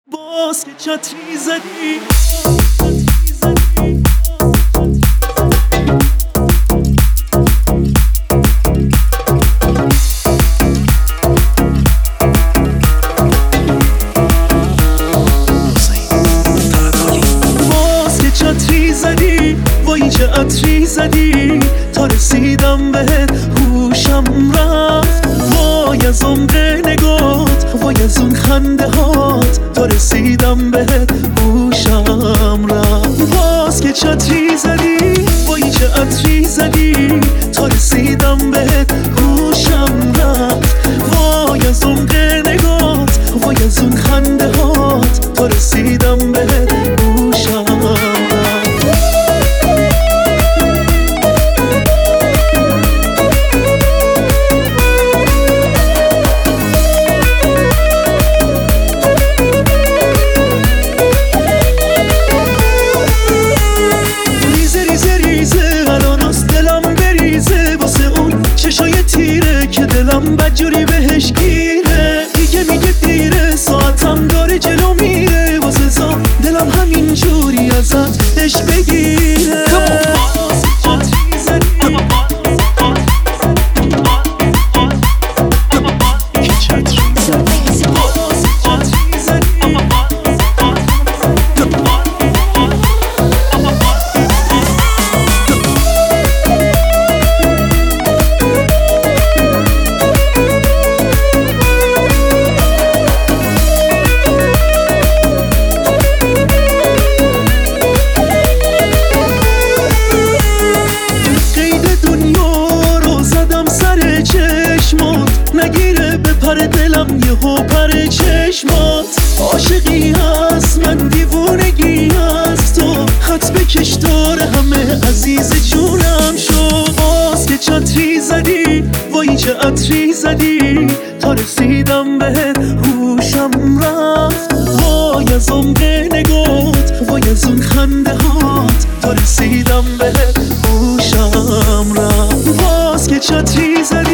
باز که چتری زدی وای چه عطری زدی تا رسیدم بهت هوشم رفت وای از عمق نگات وای از اون خنده هات تا رسیدم بهت هوشم رفت باز که چتری زدی وای چه عطری زدی تا رسیدم بهت هوشم رفت وای از عمق نگات وای از اون خنده هات تا رسیدم بهت هوشم که دلم بدجوری بهش گیره دیگه میگه دیره ساعتم داره جلو میره واسه زا دلم همین جوری ازت عشق بگیره نگیره به پر دلم یهو پر چشمات عاشقی هست من دیوونگی هست تو خط بکش داره همه عزیز جونم شد باز که چتری زدی وای چه عطری زدی تا رسیدم بهت هوشم رفت وای از عمق نگات وای از اون خنده هات تا رسیدم بهت هوشم رفت باز که چتری زدی